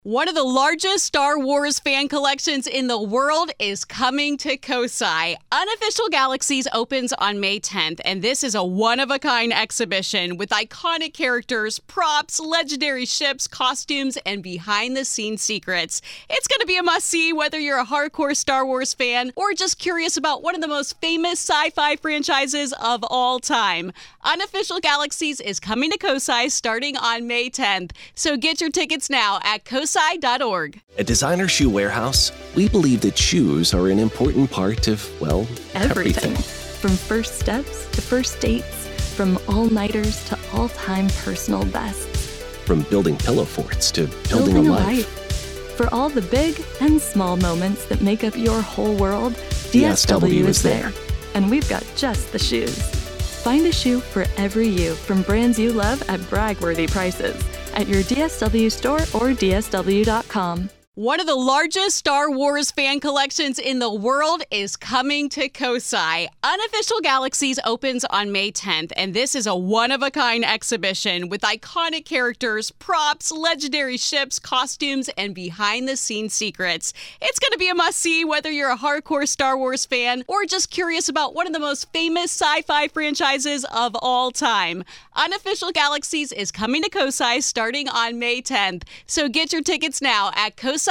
One of the largest Star Wars fan collections in the world is coming to Kosai. Unofficial Galaxies opens on May 10th, and this is a one-of-a-kind exhibition with iconic characters, props, legendary ships, costumes, and behind-the-scenes secrets. It's going to be a must-see whether you're a hardcore Star Wars fan or just curious about one of the most famous sci-fi franchises of all time. Unofficial Galaxies is coming to Kosai starting on May 10th, so get your tickets now at kosai.org. At Designer Shoe Warehouse, we believe that shoes are an important part of, well, everything. From first steps to first dates, from all-nighters to all-time personal bests. From building pillow forts to building a life. For all the big and small moments that make up your whole world, DSW is there. And we've got just the shoes. Find a shoe for every you from brands you love at brag-worthy prices at your DSW store or DSW.com. One of the largest Star Wars fan collections in the world is coming to Kosai. Unofficial Galaxies opens on May 10th, and this is a one-of-a-kind exhibition with iconic characters, props, legendary ships, costumes, and behind-the-scenes secrets. It's going to be a must-see whether you're a hardcore Star Wars fan or just curious about one of the most famous sci-fi franchises of all time. Unofficial Galaxies is coming to Kosai starting on May 10th, so get your tickets now at kosai.org.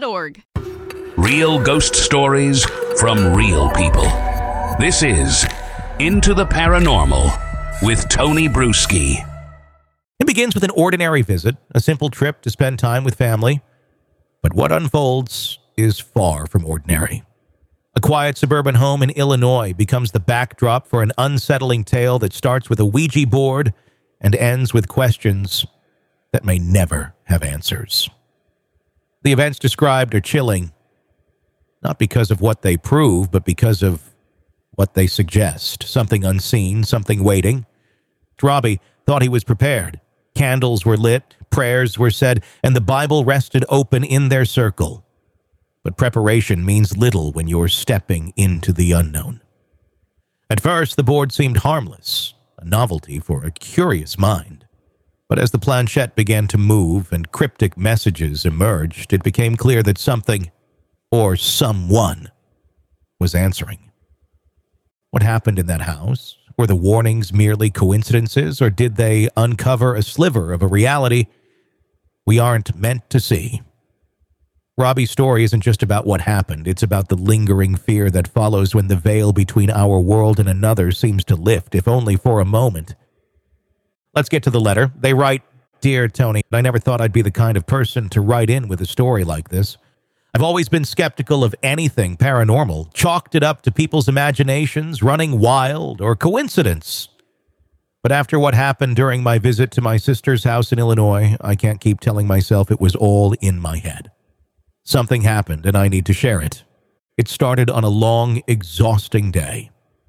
Real ghost stories from real people. This is Into the Paranormal with Tony Bruschi. It begins with an ordinary visit, a simple trip to spend time with family. But what unfolds is far from ordinary. A quiet suburban home in Illinois becomes the backdrop for an unsettling tale that starts with a Ouija board and ends with questions that may never have answers. The events described are chilling, not because of what they prove, but because of what they suggest. Something unseen, something waiting. Robbie thought he was prepared. Candles were lit, prayers were said, and the Bible rested open in their circle. But preparation means little when you're stepping into the unknown. At first, the board seemed harmless, a novelty for a curious mind. But as the planchette began to move and cryptic messages emerged, it became clear that something, or someone, was answering. What happened in that house? Were the warnings merely coincidences, or did they uncover a sliver of a reality we aren't meant to see? Robbie's story isn't just about what happened. It's about the lingering fear that follows when the veil between our world and another seems to lift, if only for a moment. Let's get to the letter. They write, "Dear Tony, I never thought I'd be the kind of person to write in with a story like this. I've always been skeptical of anything paranormal, chalked it up to people's imaginations running wild or coincidence. But after what happened during my visit to my sister's house in Illinois, I can't keep telling myself it was all in my head. Something happened, and I need to share it. It started on a long, exhausting day.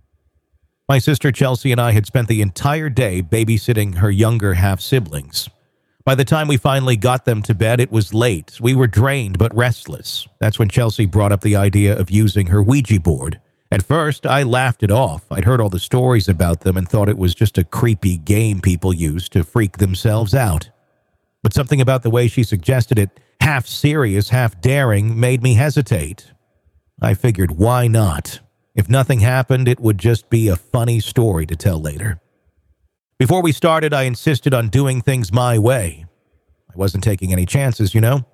My sister Chelsea and I had spent the entire day babysitting her younger half-siblings. By the time we finally got them to bed, it was late. We were drained but restless. That's when Chelsea brought up the idea of using her Ouija board. At first, I laughed it off. I'd heard all the stories about them and thought it was just a creepy game people use to freak themselves out. But something about the way she suggested it, half serious, half daring, made me hesitate. I figured, why not? If nothing happened, it would just be a funny story to tell later. Before we started, I insisted on doing things my way. I wasn't taking any chances, you know.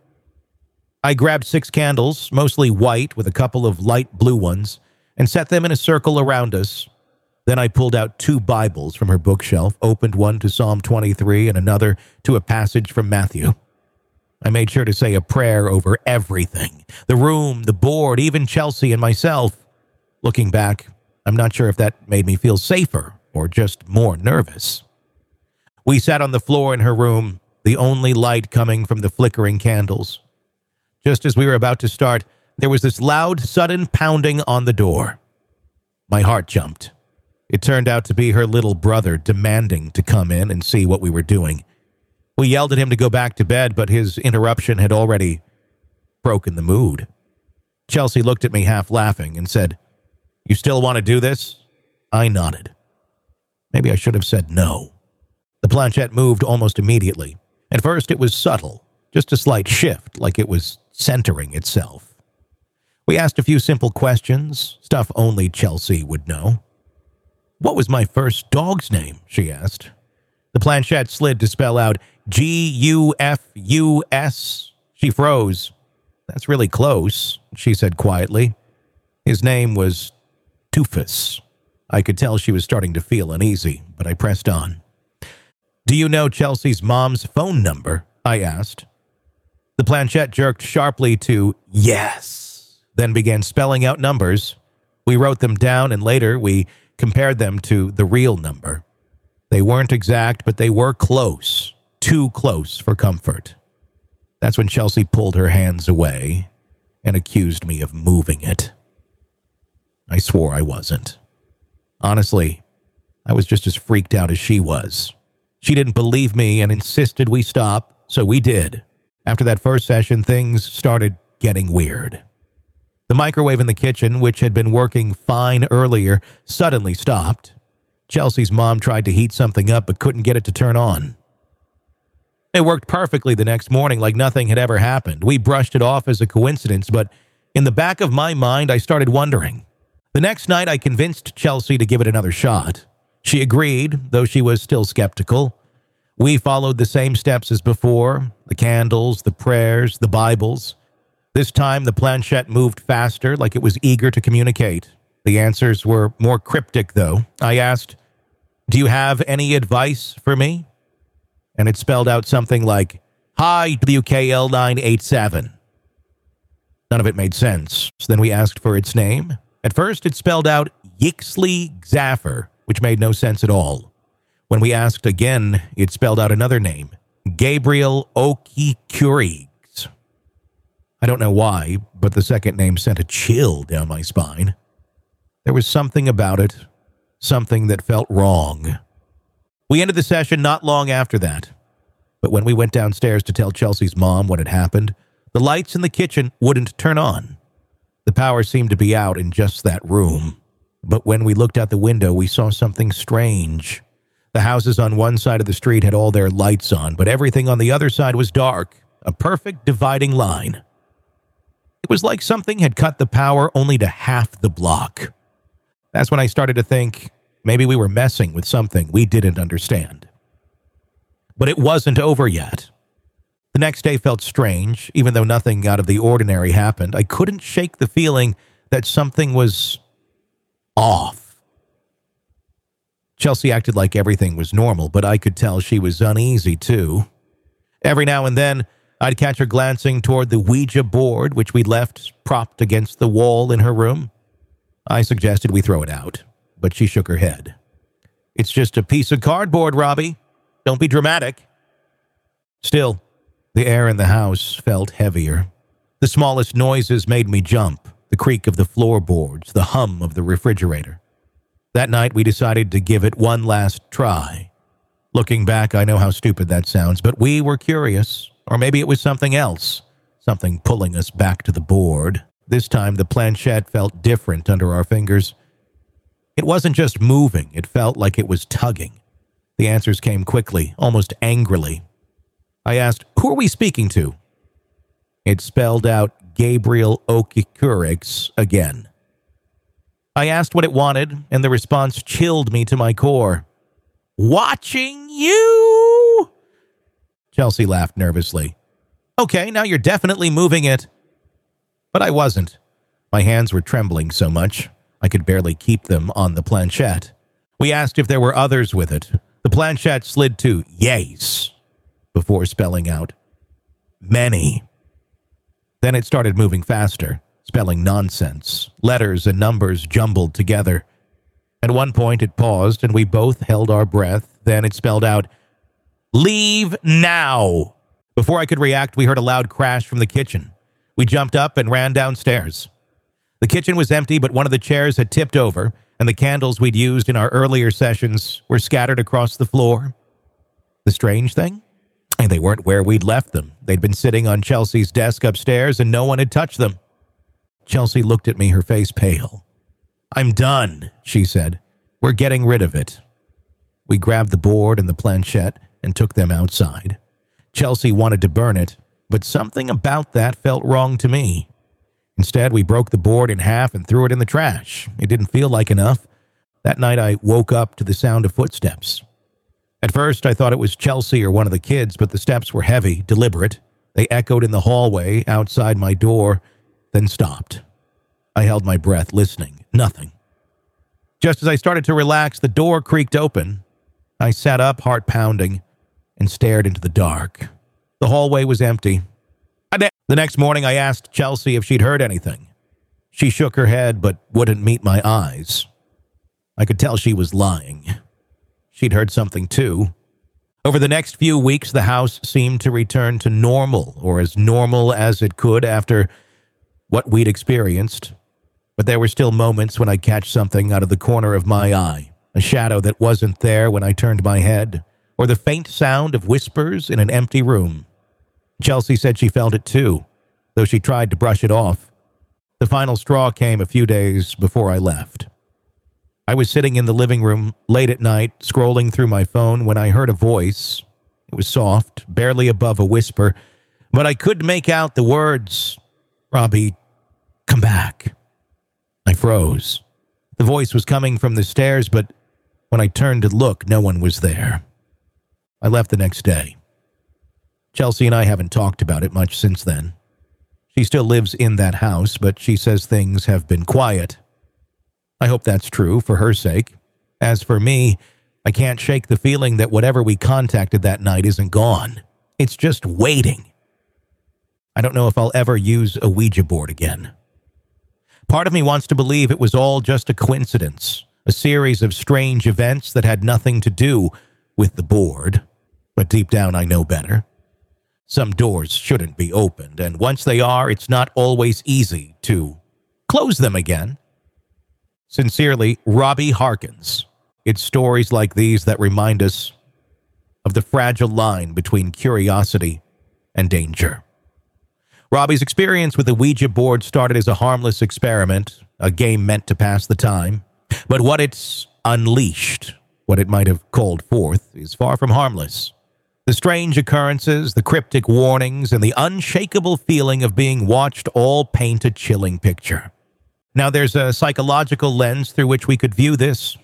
I grabbed 6 candles, mostly white with a couple of light blue ones, and set them in a circle around us. Then I pulled out 2 Bibles from her bookshelf, opened one to Psalm 23 and another to a passage from Matthew. I made sure to say a prayer over everything, the room, the board, even Chelsea and myself. Looking back, I'm not sure if that made me feel safer or just more nervous. We sat on the floor in her room, the only light coming from the flickering candles. Just as we were about to start, there was this loud, sudden pounding on the door. My heart jumped. It turned out to be her little brother demanding to come in and see what we were doing. We yelled at him to go back to bed, but his interruption had already broken the mood. Chelsea looked at me half laughing and said, "You still want to do this?" I nodded. Maybe I should have said no. The planchette moved almost immediately. At first, it was subtle, just a slight shift, like it was centering itself. We asked a few simple questions, stuff only Chelsea would know. "What was my first dog's name?" she asked. The planchette slid to spell out Gufus. She froze. "That's really close," she said quietly. "His name was Tufus." I could tell she was starting to feel uneasy, but I pressed on. "Do you know Chelsea's mom's phone number?" I asked. The planchette jerked sharply to yes, then began spelling out numbers. We wrote them down, and later we compared them to the real number. They weren't exact, but they were close, too close for comfort. That's when Chelsea pulled her hands away and accused me of moving it. I swore I wasn't. Honestly, I was just as freaked out as she was. She didn't believe me and insisted we stop, so we did. After that first session, things started getting weird. The microwave in the kitchen, which had been working fine earlier, suddenly stopped. Chelsea's mom tried to heat something up but couldn't get it to turn on. It worked perfectly the next morning, like nothing had ever happened. We brushed it off as a coincidence, but in the back of my mind, I started wondering. The next night, I convinced Chelsea to give it another shot. She agreed, though she was still skeptical. We followed the same steps as before, the candles, the prayers, the Bibles. This time, the planchette moved faster, like it was eager to communicate. The answers were more cryptic, though. I asked, "Do you have any advice for me?" And it spelled out something like, "Hi, WKL 987. None of it made sense. So then we asked for its name. At first, it spelled out Yixley Xaffer, which made no sense at all. When we asked again, it spelled out another name, Gabriel Okikurigs. I don't know why, but the second name sent a chill down my spine. There was something about it, something that felt wrong. We ended the session not long after that. But when we went downstairs to tell Chelsea's mom what had happened, the lights in the kitchen wouldn't turn on. The power seemed to be out in just that room. But when we looked out the window, we saw something strange. The houses on one side of the street had all their lights on, but everything on the other side was dark, a perfect dividing line. It was like something had cut the power only to half the block. That's when I started to think maybe we were messing with something we didn't understand. But it wasn't over yet. The next day felt strange, even though nothing out of the ordinary happened. I couldn't shake the feeling that something was off. Chelsea acted like everything was normal, but I could tell she was uneasy too. Every now and then, I'd catch her glancing toward the Ouija board, which we'd left propped against the wall in her room. I suggested we throw it out, but she shook her head. "It's just a piece of cardboard, Robbie. Don't be dramatic." Still, the air in the house felt heavier. The smallest noises made me jump, the creak of the floorboards, the hum of the refrigerator. That night, we decided to give it one last try. Looking back, I know how stupid that sounds, but we were curious. Or maybe it was something else, something pulling us back to the board. This time, the planchette felt different under our fingers. It wasn't just moving, it felt like it was tugging. The answers came quickly, almost angrily. I asked, "Who are we speaking to?" It spelled out Gabriel Okikurigs again. I asked what it wanted, and the response chilled me to my core. "Watching you!" Chelsea laughed nervously. "Okay, now you're definitely moving it." But I wasn't. My hands were trembling so much, I could barely keep them on the planchette. We asked if there were others with it. The planchette slid to yes, before spelling out many. Then it started moving faster, spelling nonsense, letters and numbers jumbled together. At one point, it paused, and we both held our breath. Then it spelled out, "Leave now." Before I could react, we heard a loud crash from the kitchen. We jumped up and ran downstairs. The kitchen was empty, but one of the chairs had tipped over, and the candles we'd used in our earlier sessions were scattered across the floor. The strange thing? And they weren't where we'd left them. They'd been sitting on Chelsea's desk upstairs, and no one had touched them. Chelsea looked at me, her face pale. "I'm done," she said. "We're getting rid of it." We grabbed the board and the planchette and took them outside. Chelsea wanted to burn it, but something about that felt wrong to me. Instead, we broke the board in half and threw it in the trash. It didn't feel like enough. That night, I woke up to the sound of footsteps. At first, I thought it was Chelsea or one of the kids, but the steps were heavy, deliberate. They echoed in the hallway outside my door, then stopped. I held my breath, listening. Nothing. Just as I started to relax, the door creaked open. I sat up, heart pounding, and stared into the dark. The hallway was empty. The next morning, I asked Chelsea if she'd heard anything. She shook her head, but wouldn't meet my eyes. I could tell she was lying. She'd heard something too. Over the next few weeks, the house seemed to return to normal, or as normal as it could after what we'd experienced. But there were still moments when I'd catch something out of the corner of my eye, a shadow that wasn't there when I turned my head, or the faint sound of whispers in an empty room. Chelsea said she felt it too, though she tried to brush it off. The final straw came a few days before I left. I was sitting in the living room late at night, scrolling through my phone, when I heard a voice. It was soft, barely above a whisper, but I could make out the words, "Robbie, come back." I froze. The voice was coming from the stairs, but when I turned to look, no one was there. I left the next day. Chelsea and I haven't talked about it much since then. She still lives in that house, but she says things have been quiet. I hope that's true for her sake. As for me, I can't shake the feeling that whatever we contacted that night isn't gone. It's just waiting. I don't know if I'll ever use a Ouija board again. Part of me wants to believe it was all just a coincidence, a series of strange events that had nothing to do with the board. But deep down, I know better. Some doors shouldn't be opened, and once they are, it's not always easy to close them again. Sincerely, Robbie Harkins. It's stories like these that remind us of the fragile line between curiosity and danger. Robbie's experience with the Ouija board started as a harmless experiment, a game meant to pass the time. But what it's unleashed, what it might have called forth, is far from harmless. The strange occurrences, the cryptic warnings, and the unshakable feeling of being watched all paint a chilling picture. Now, there's a psychological lens through which we could view this.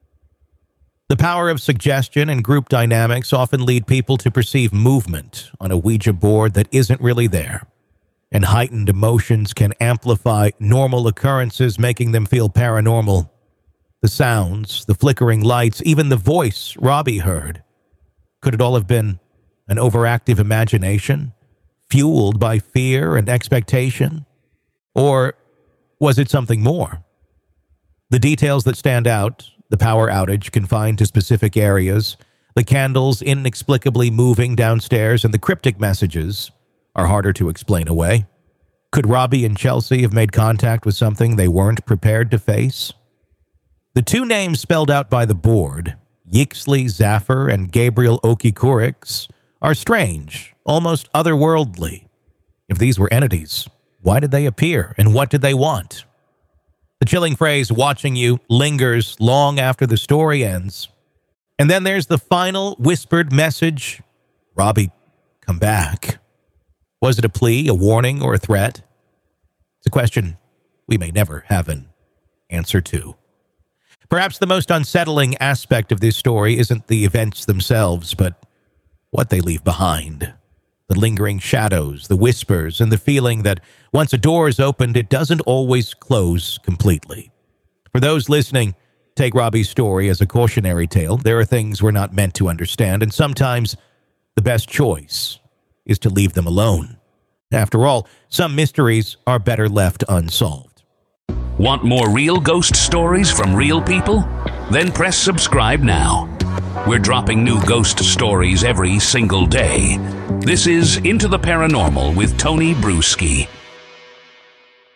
The power of suggestion and group dynamics often lead people to perceive movement on a Ouija board that isn't really there. And heightened emotions can amplify normal occurrences, making them feel paranormal. The sounds, the flickering lights, even the voice Robbie heard. Could it all have been an overactive imagination, fueled by fear and expectation? Or was it something more? The details that stand out, the power outage confined to specific areas, the candles inexplicably moving downstairs, and the cryptic messages are harder to explain away. Could Robbie and Chelsea have made contact with something they weren't prepared to face? The two names spelled out by the board, Yixley Zaffer and Gabriel Okikurix, are strange, almost otherworldly. If these were entities, why did they appear, and what did they want? The chilling phrase, "watching you," lingers long after the story ends. And then there's the final whispered message, "Robbie, come back." Was it a plea, a warning, or a threat? It's a question we may never have an answer to. Perhaps the most unsettling aspect of this story isn't the events themselves, but what they leave behind. The lingering shadows, the whispers, and the feeling that once a door is opened, it doesn't always close completely. For those listening, take Robbie's story as a cautionary tale. There are things we're not meant to understand, and sometimes the best choice is to leave them alone. After all, some mysteries are better left unsolved. Want more real ghost stories from real people? Then press subscribe now. We're dropping new ghost stories every single day. This is Into the Paranormal with Tony Bruschi.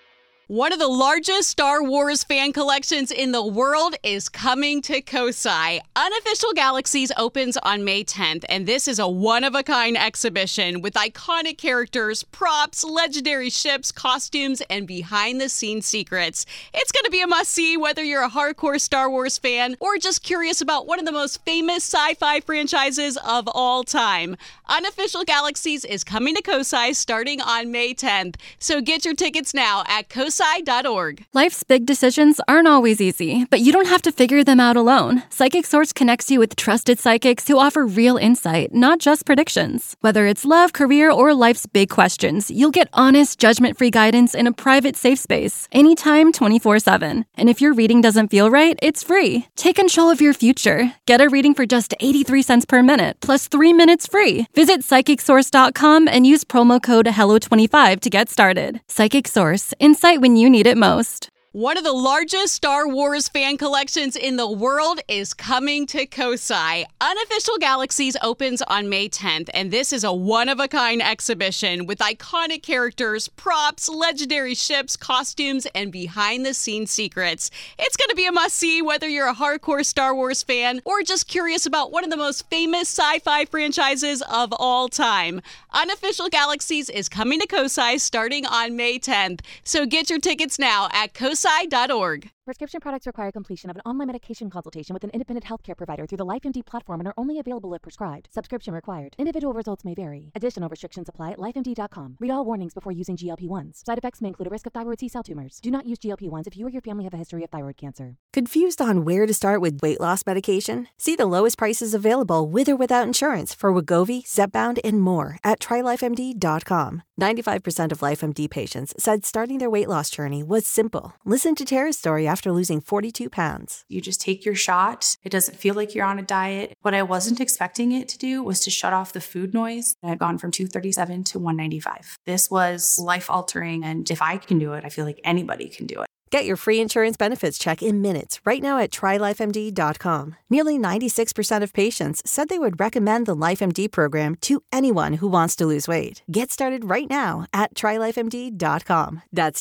One of the largest Star Wars fan collections in the world is coming to Kosai. Unofficial Galaxies opens on May 10th, and this is a one-of-a-kind exhibition with iconic characters, props, legendary ships, costumes, and behind-the-scenes secrets. It's going to be a must-see whether you're a hardcore Star Wars fan or just curious about one of the most famous sci-fi franchises of all time. Unofficial Galaxies is coming to Kosai starting on May 10th, so get your tickets now at kosai.org. Life's big decisions aren't always easy, but you don't have to figure them out alone. Psychic Source connects you with trusted psychics who offer real insight, not just predictions. Whether it's love, career, or life's big questions, you'll get honest, judgment-free guidance in a private, safe space, anytime, 24/7. And if your reading doesn't feel right, it's free. Take control of your future. Get a reading for just 83 cents per minute, plus 3 minutes free. Visit PsychicSource.com and use promo code HELLO25 to get started. Psychic Source, insight when you need it most. One of the largest Star Wars fan collections in the world is coming to Kosai. Unofficial Galaxies opens on May 10th, and this is a one-of-a-kind exhibition with iconic characters, props, legendary ships, costumes, and behind-the-scenes secrets. It's going to be a must-see whether you're a hardcore Star Wars fan or just curious about one of the most famous sci-fi franchises of all time. Unofficial Galaxies is coming to Kosai starting on May 10th, so get your tickets now at kosai.org. Prescription products require completion of an online medication consultation with an independent healthcare provider through the LifeMD platform and are only available if prescribed. Subscription required. Individual results may vary. Additional restrictions apply at lifemd.com. Read all warnings before using GLP-1s. Side effects may include a risk of thyroid C-cell tumors. Do not use GLP-1s if you or your family have a history of thyroid cancer. Confused on where to start with weight loss medication? See the lowest prices available with or without insurance for Wegovy, Zepbound, and more at TryLifeMD.com. 95% of LifeMD patients said starting their weight loss journey was simple. Listen to Tara's story after losing 42 pounds. You just take your shot. It doesn't feel like you're on a diet. What I wasn't expecting it to do was to shut off the food noise. I've gone from 237 to 195. This was life-altering, and if I can do it, I feel like anybody can do it. Get your free insurance benefits check in minutes right now at TryLifeMD.com. Nearly 96% of patients said they would recommend the LifeMD program to anyone who wants to lose weight. Get started right now at TryLifeMD.com. That's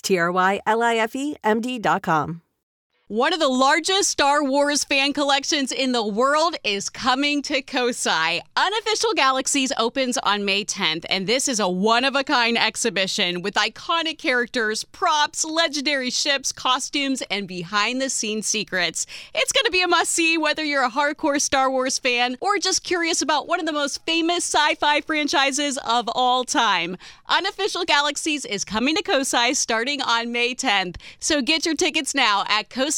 TryLifeMD.com. One of the largest Star Wars fan collections in the world is coming to Kosai. Unofficial Galaxies opens on May 10th, and this is a one-of-a-kind exhibition with iconic characters, props, legendary ships, costumes, and behind-the-scenes secrets. It's going to be a must-see whether you're a hardcore Star Wars fan or just curious about one of the most famous sci-fi franchises of all time. Unofficial Galaxies is coming to Kosai starting on May 10th, so get your tickets now at kosai.org.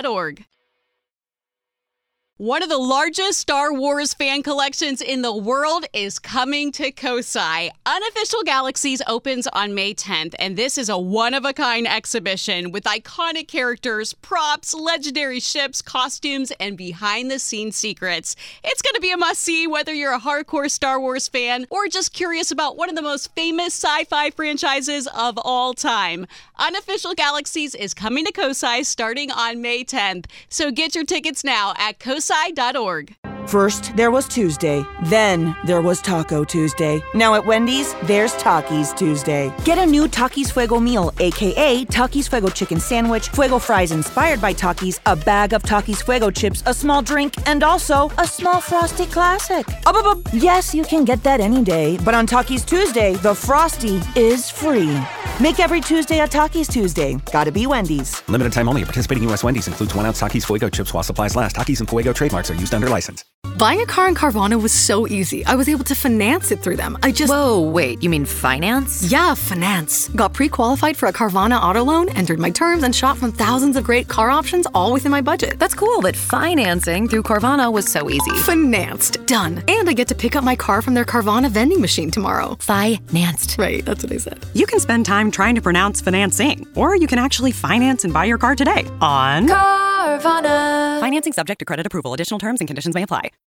One of the largest Star Wars fan collections in the world is coming to Kosai. Unofficial Galaxies opens on May 10th, and this is a one-of-a-kind exhibition with iconic characters, props, legendary ships, costumes, and behind-the-scenes secrets. It's going to be a must-see whether you're a hardcore Star Wars fan or just curious about one of the most famous sci-fi franchises of all time. Unofficial Galaxies is coming to Kosai starting on May 10th, so get your tickets now at kosai.org. First, there was Tuesday. Then, there was Taco Tuesday. Now at Wendy's, there's Takis Tuesday. Get a new Takis Fuego meal, a.k.a. Takis Fuego chicken sandwich, Fuego fries inspired by Takis, a bag of Takis Fuego chips, a small drink, and also a small Frosty Classic. Yes, you can get that any day, but on Takis Tuesday, the Frosty is free. Make every Tuesday a Takis Tuesday. Gotta be Wendy's. Limited time only. Participating U.S. Wendy's includes 1 ounce Takis Fuego chips while supplies last. Takis and Fuego trademarks are used under license. Buying a car in Carvana was so easy. I was able to finance it through them. Whoa, wait, you mean finance? Yeah, finance. Got pre-qualified for a Carvana auto loan, entered my terms, and shot from thousands of great car options all within my budget. That's cool, but financing through Carvana was so easy. Financed. Done. And I get to pick up my car from their Carvana vending machine tomorrow. Financed. Right, that's what I said. You can spend time trying to pronounce financing, or you can actually finance and buy your car today on Carvana. Financing subject to credit approval. Additional terms and conditions may apply.